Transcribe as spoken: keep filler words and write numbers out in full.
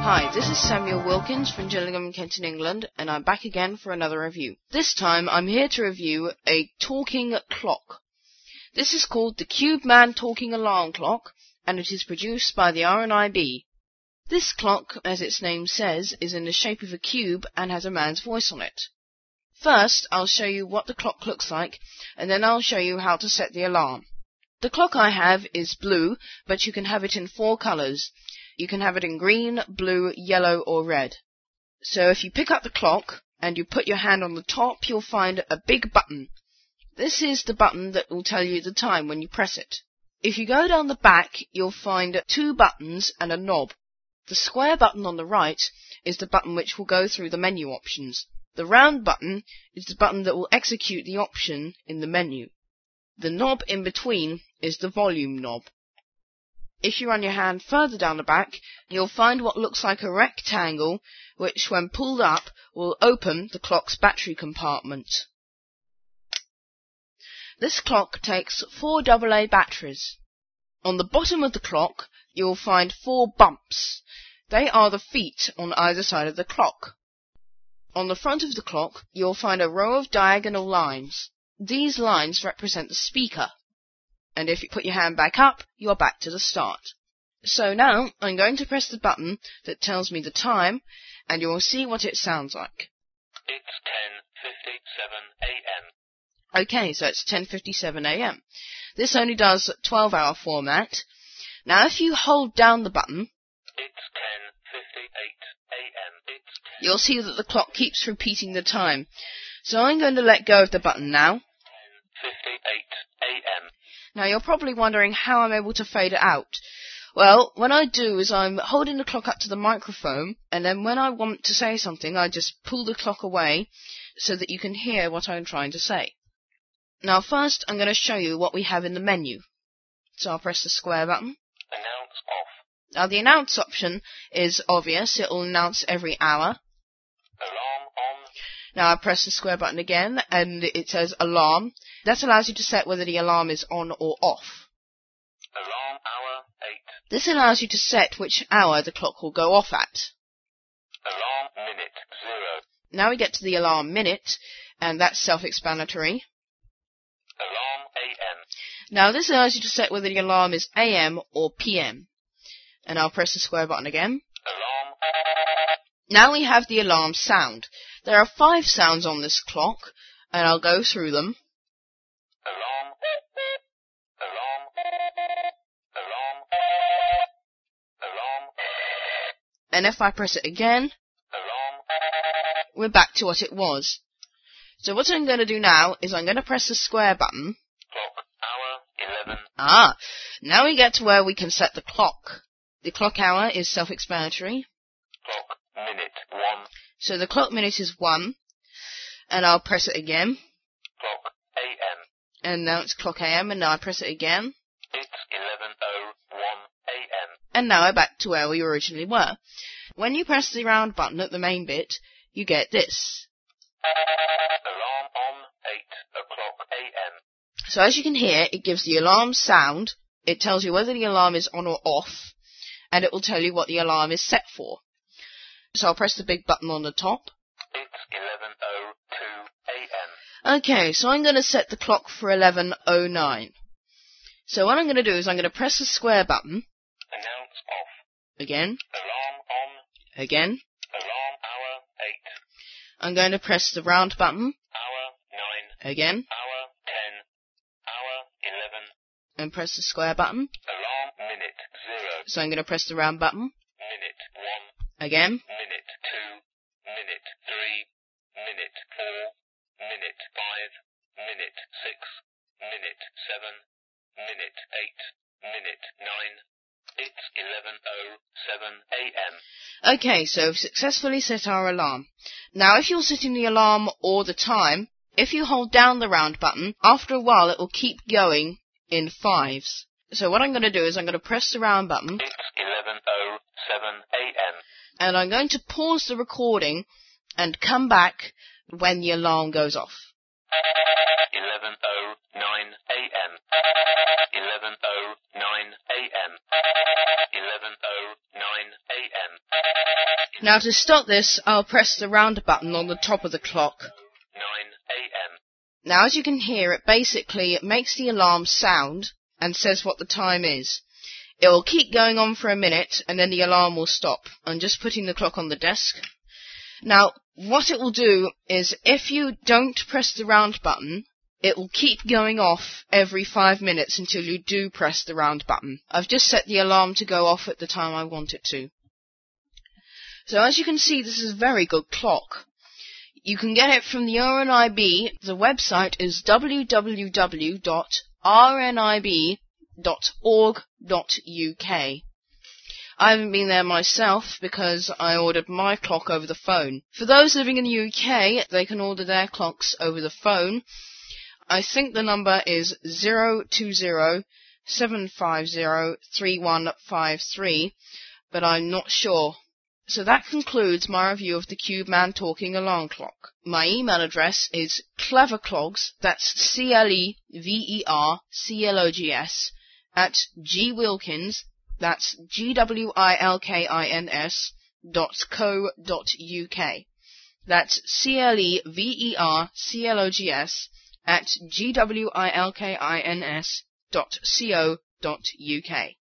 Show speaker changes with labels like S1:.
S1: Hi, this is Samuel Wilkins from Gillingham, Kent in England, and I'm back again for another review. This time I'm here to review a talking clock. This is called the CubeMan Talking Alarm Clock, and it is produced by the R N I B. This clock, as its name says, is in the shape of a cube and has a man's voice on it. First, I'll show you what the clock looks like, and then I'll show you how to set the alarm. The clock I have is blue, but you can have it in four colours. You can have it in green, blue, yellow or red. So if you pick up the clock and you put your hand on the top, you'll find a big button. This is the button that will tell you the time when you press it. If you go down the back, you'll find two buttons and a knob. The square button on the right is the button which will go through the menu options. The round button is the button that will execute the option in the menu. The knob in between is the volume knob. If you run your hand further down the back, you'll find what looks like a rectangle, which when pulled up will open the clock's battery compartment. This clock takes four double A batteries. On the bottom of the clock, you'll find four bumps. They are the feet on either side of the clock. On the front of the clock, you'll find a row of diagonal lines. These lines represent the speaker. And if you put your hand back up, you're back to the start. So now, I'm going to press the button that tells me the time, and you'll see what it sounds like.
S2: It's ten fifty-seven a m
S1: Okay, so it's ten fifty-seven a m This only does twelve hour format. Now if you hold down the button,
S2: It's ten fifty-eight a m It's ten
S1: you'll see that the clock keeps repeating the time. So I'm going to let go of the button now.
S2: fifty-eight a m
S1: Now you're probably wondering how I'm able to fade it out. Well, what I do is I'm holding the clock up to the microphone, and then when I want to say something, I just pull the clock away so that you can hear what I'm trying to say. Now first, I'm going to show you what we have in the menu. So I'll press the square button.
S2: Announce off.
S1: Now the announce option is obvious. It will announce every hour.
S2: Alarm on.
S1: Now I press the square button again, and it says alarm. That allows you to set whether the alarm is on or off.
S2: Alarm hour eight.
S1: This allows you to set which hour the clock will go off at.
S2: Alarm minute zero.
S1: Now we get to the alarm minute, and that's self-explanatory.
S2: Alarm a m.
S1: Now this allows you to set whether the alarm is A M or P M. And I'll press the square button again.
S2: Alarm.
S1: Now we have the alarm sound. There are five sounds on this clock, and I'll go through them.
S2: Alarm. Alarm. Alarm. Alarm.
S1: And if I press it again,
S2: Alarm.
S1: we're back to what it was. So what I'm going to do now is I'm going to press the square button.
S2: Clock hour eleven.
S1: Ah, now we get to where we can set the clock. The clock hour is self-explanatory.
S2: Clock minute one.
S1: So the clock minute is one, and I'll press it again.
S2: Clock a m.
S1: And now it's clock A M, and now I press it again.
S2: It's eleven oh one a m.
S1: And now we're back to where we originally were. When you press the round button at the main bit, you get this.
S2: Alarm on eight o'clock a m.
S1: So as you can hear, it gives the alarm sound, it tells you whether the alarm is on or off, and it will tell you what the alarm is set for. So I'll press the big button on the top.
S2: It's eleven oh two a m.
S1: Okay, so I'm going to set the clock for eleven oh nine. So what I'm going to do is I'm going to press the square button.
S2: Announce off.
S1: Again.
S2: Alarm on.
S1: Again.
S2: Alarm hour eight.
S1: I'm going to press the round button.
S2: Hour nine.
S1: Again.
S2: Hour ten. Hour eleven.
S1: And press the square button.
S2: Alarm minute zero.
S1: So I'm going to press the round button.
S2: Minute one.
S1: Again.
S2: Minute two. Minute three. Minute four. Minute five. Minute six. Minute seven. Minute eight. Minute nine. It's eleven oh seven a m.
S1: Okay, so we've successfully set our alarm. Now if you're setting the alarm or the time, if you hold down the round button, after a while it will keep going in fives. So what I'm going to do is I'm going to press the round button.
S2: It's eleven oh seven a m.
S1: And I'm going to pause the recording and come back when the alarm goes off.
S2: eleven oh nine a m. eleven oh nine a m. eleven oh nine a m.
S1: Now to stop this, I'll press the round button on the top of the clock.
S2: nine a.m.
S1: Now as you can hear, it basically it makes the alarm sound and says what the time is. It will keep going on for a minute and then the alarm will stop. I'm just putting the clock on the desk. Now, what it will do is if you don't press the round button, it will keep going off every five minutes until you do press the round button. I've just set the alarm to go off at the time I want it to. So as you can see, this is a very good clock. You can get it from the R N I B. The website is w w w dot r n i b dot org dot u k. I haven't been there myself because I ordered my clock over the phone. For those living in the U K, they can order their clocks over the phone. I think the number is zero two zero seven five zero three one five three, but I'm not sure. So that concludes my review of the Cube Man Talking Alarm Clock. My email address is cleverclogs, that's C L E V E R C L O G S, at gwilkins, that's G W I L K I N S, dot co dot U K. That's C L E V E R C L O G S, at G W I L K I N S, dot co dot U K.